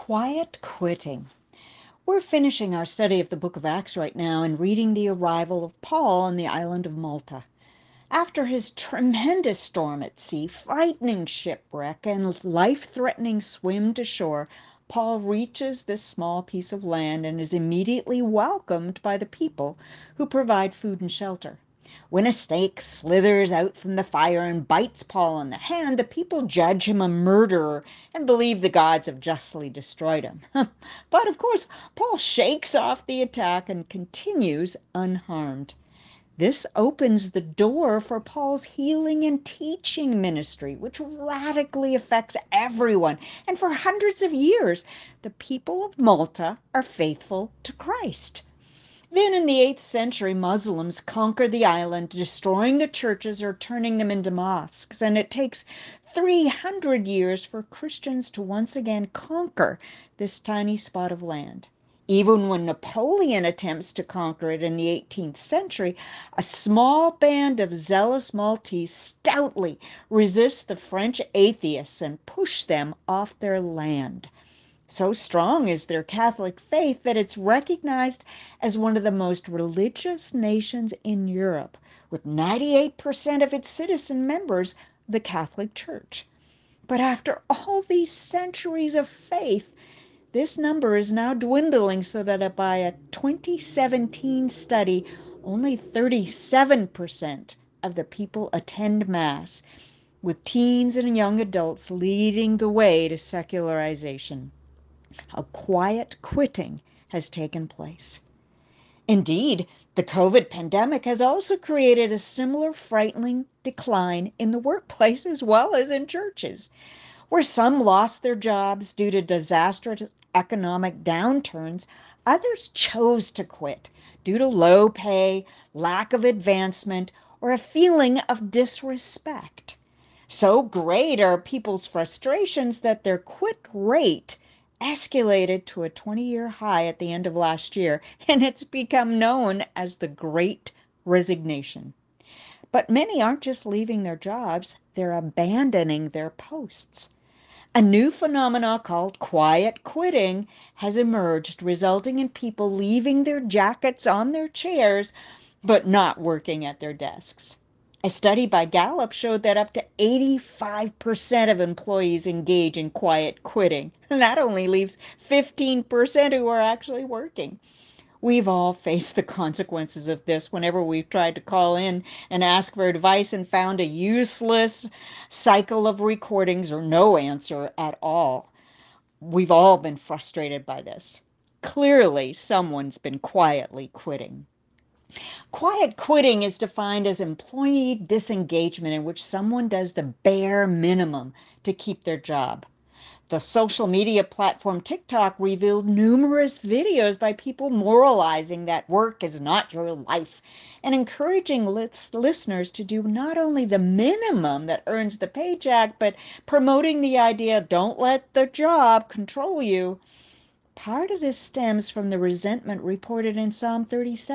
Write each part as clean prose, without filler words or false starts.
Quiet quitting. We're finishing our study of the book of Acts right now and reading the arrival of Paul on the island of Malta. After his tremendous storm at sea, frightening shipwreck, and life-threatening swim to shore, Paul reaches this small piece of land and is immediately welcomed by the people who provide food and shelter. When a snake slithers out from the fire and bites Paul on the hand, the people judge him a murderer and believe the gods have justly destroyed him. But of course, Paul shakes off the attack and continues unharmed. This opens the door for Paul's healing and teaching ministry, which radically affects everyone. And for hundreds of years, the people of Malta are faithful to Christ. Then in the 8th century, Muslims conquer the island, destroying the churches or turning them into mosques. And it takes 300 years for Christians to once again conquer this tiny spot of land. Even when Napoleon attempts to conquer it in the 18th century, a small band of zealous Maltese stoutly resists the French atheists and push them off their land. So strong is their Catholic faith that it's recognized as one of the most religious nations in Europe, with 98% of its citizen members the Catholic Church. But after all these centuries of faith, this number is now dwindling so that by a 2017 study, only 37% of the people attend Mass, with teens and young adults leading the way to secularization. A quiet quitting has taken place. Indeed, the COVID pandemic has also created a similar frightening decline in the workplace as well as in churches, where some lost their jobs due to disastrous economic downturns. Others chose to quit due to low pay, lack of advancement, or a feeling of disrespect. So great are people's frustrations that their quit rate escalated to a 20-year high at the end of last year, and it's become known as the Great Resignation. But many aren't just leaving their jobs, they're abandoning their posts. A new phenomenon called quiet quitting has emerged, resulting in people leaving their jackets on their chairs, but not working at their desks. A study by Gallup showed that up to 85% of employees engage in quiet quitting. And that only leaves 15% who are actually working. We've all faced the consequences of this whenever we've tried to call in and ask for advice and found a useless cycle of recordings or no answer at all. We've all been frustrated by this. Clearly, someone's been quietly quitting. Quiet quitting is defined as employee disengagement in which someone does the bare minimum to keep their job. The social media platform TikTok revealed numerous videos by people moralizing that work is not your life and encouraging listeners to do not only the minimum that earns the paycheck, but promoting the idea, don't let the job control you. Part of this stems from the resentment reported in Psalm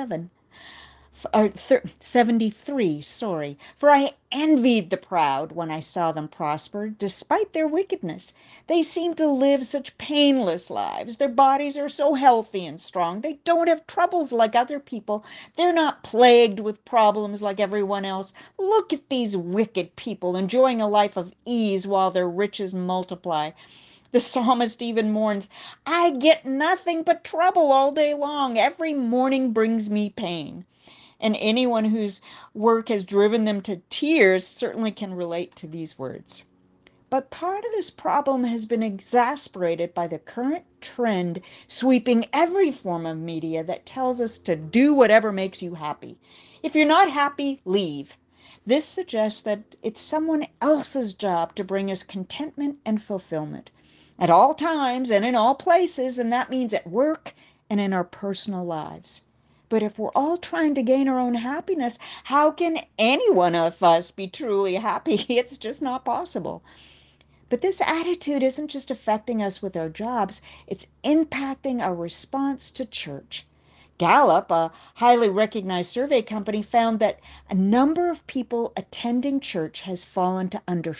73, For I envied the proud when I saw them prosper, despite their wickedness. They seem to live such painless lives. Their bodies are so healthy and strong. They don't have troubles like other people. They're not plagued with problems like everyone else. Look at these wicked people enjoying a life of ease while their riches multiply. The psalmist even mourns, I get nothing but trouble all day long. Every morning brings me pain. And anyone whose work has driven them to tears certainly can relate to these words. But part of this problem has been exacerbated by the current trend sweeping every form of media that tells us to do whatever makes you happy. If you're not happy, leave. This suggests that it's someone else's job to bring us contentment and fulfillment at all times and in all places, and that means at work and in our personal lives. But if we're all trying to gain our own happiness, how can any one of us be truly happy? It's just not possible. But this attitude isn't just affecting us with our jobs, it's impacting our response to church. Gallup, a highly recognized survey company, found that a number of people attending church has fallen to under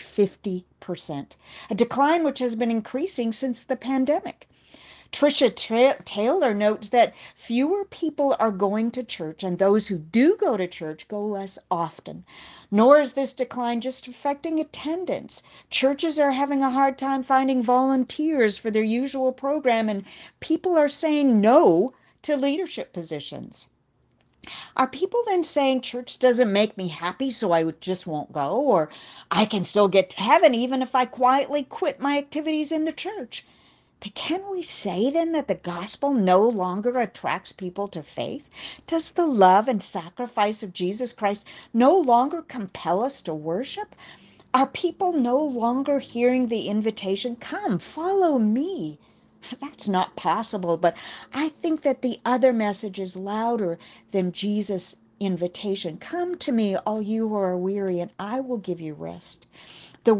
50%, a decline which has been increasing since the pandemic. Tricia Taylor notes that fewer people are going to church, and those who do go to church go less often. Nor is this decline just affecting attendance. Churches are having a hard time finding volunteers for their usual program, and people are saying no to leadership positions. Are people then saying church doesn't make me happy, so I just won't go? Or I can still get to heaven even if I quietly quit my activities in the church? But can we say then that the gospel no longer attracts people to faith? Does the love and sacrifice of Jesus Christ no longer compel us to worship? Are people no longer hearing the invitation, come, follow me? That's not possible, but I think that the other message is louder than Jesus' invitation. Come to me, all you who are weary, and I will give you rest. The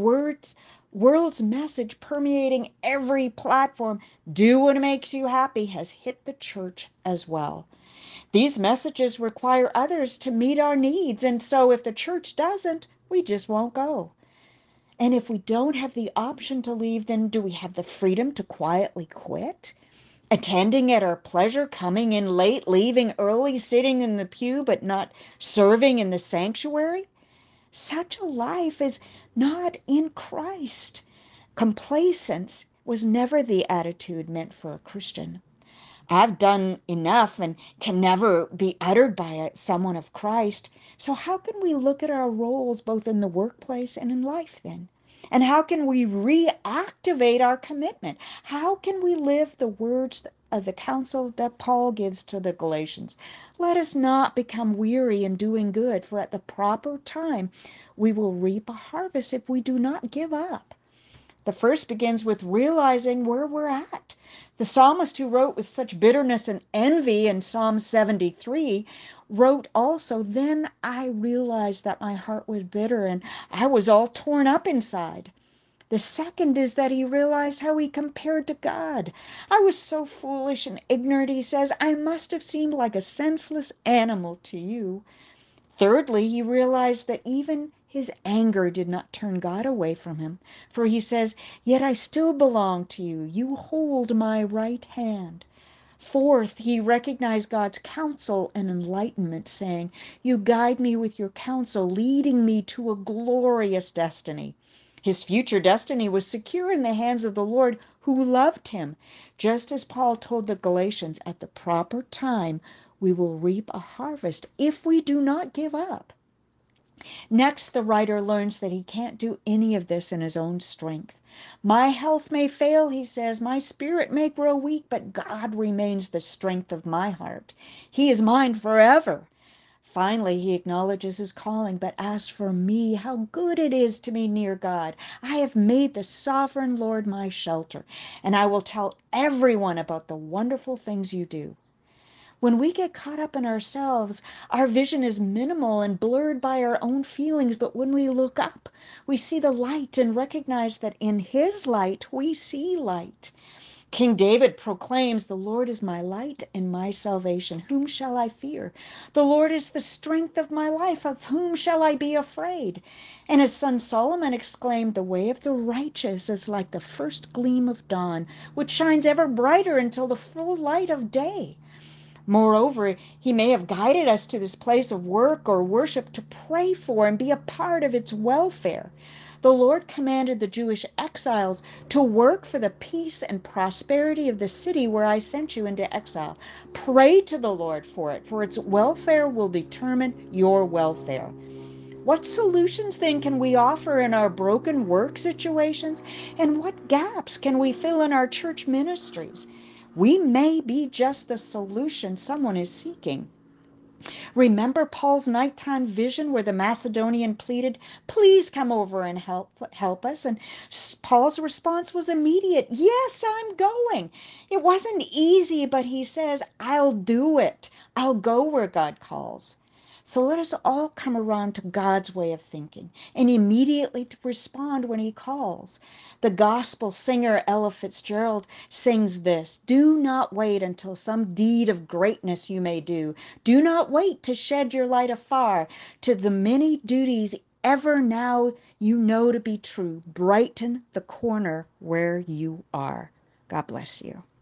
world's message permeating every platform, do what makes you happy, has hit the church as well. These messages require others to meet our needs, and so if the church doesn't, we just won't go. And if we don't have the option to leave, then do we have the freedom to quietly quit? Attending at our pleasure, coming in late, leaving early, sitting in the pew, but not serving in the sanctuary? Such a life is not in Christ. Complacence was never the attitude meant for a Christian. I've done enough and can never be uttered by someone of Christ. So how can we look at our roles both in the workplace and in life then? And how can we reactivate our commitment? How can we live the words of the counsel that Paul gives to the Galatians? Let us not become weary in doing good, for at the proper time we will reap a harvest if we do not give up. The first begins with realizing where we're at. The psalmist who wrote with such bitterness and envy in Psalm 73 wrote also, then I realized that my heart was bitter and I was all torn up inside. The second is that he realized how he compared to God. I was so foolish and ignorant, he says, I must have seemed like a senseless animal to you. Thirdly, he realized that even his anger did not turn God away from him, for he says, yet I still belong to you. You hold my right hand. Fourth, he recognized God's counsel and enlightenment, saying, you guide me with your counsel, leading me to a glorious destiny. His future destiny was secure in the hands of the Lord who loved him. Just as Paul told the Galatians, at the proper time, we will reap a harvest if we do not give up. Next, the writer learns that he can't do any of this in his own strength. My health may fail, he says, my spirit may grow weak, but God remains the strength of my heart. He is mine forever. Finally, he acknowledges his calling, but as for me, how good it is to be near God. I have made the sovereign Lord my shelter, and I will tell everyone about the wonderful things you do. When we get caught up in ourselves, our vision is minimal and blurred by our own feelings, but when we look up, we see the light and recognize that in his light, we see light. King David proclaims, the Lord is my light and my salvation. Whom shall I fear? The Lord is the strength of my life. Of whom shall I be afraid? And his son Solomon exclaimed, the way of the righteous is like the first gleam of dawn, which shines ever brighter until the full light of day. Moreover, he may have guided us to this place of work or worship to pray for and be a part of its welfare. The Lord commanded the Jewish exiles to work for the peace and prosperity of the city where I sent you into exile. Pray to the Lord for it, for its welfare will determine your welfare. What solutions then can we offer in our broken work situations? And what gaps can we fill in our church ministries? We may be just the solution someone is seeking. Remember Paul's nighttime vision where the Macedonian pleaded, please come over and help us. And Paul's response was immediate. Yes, I'm going. It wasn't easy, but he says, I'll do it. I'll go where God calls. So let us all come around to God's way of thinking and immediately to respond when he calls. The gospel singer Ella Fitzgerald sings this: "Do not wait until some deed of greatness you may do. Do not wait to shed your light afar. To the many duties ever now you know to be true, brighten the corner where you are." God bless you.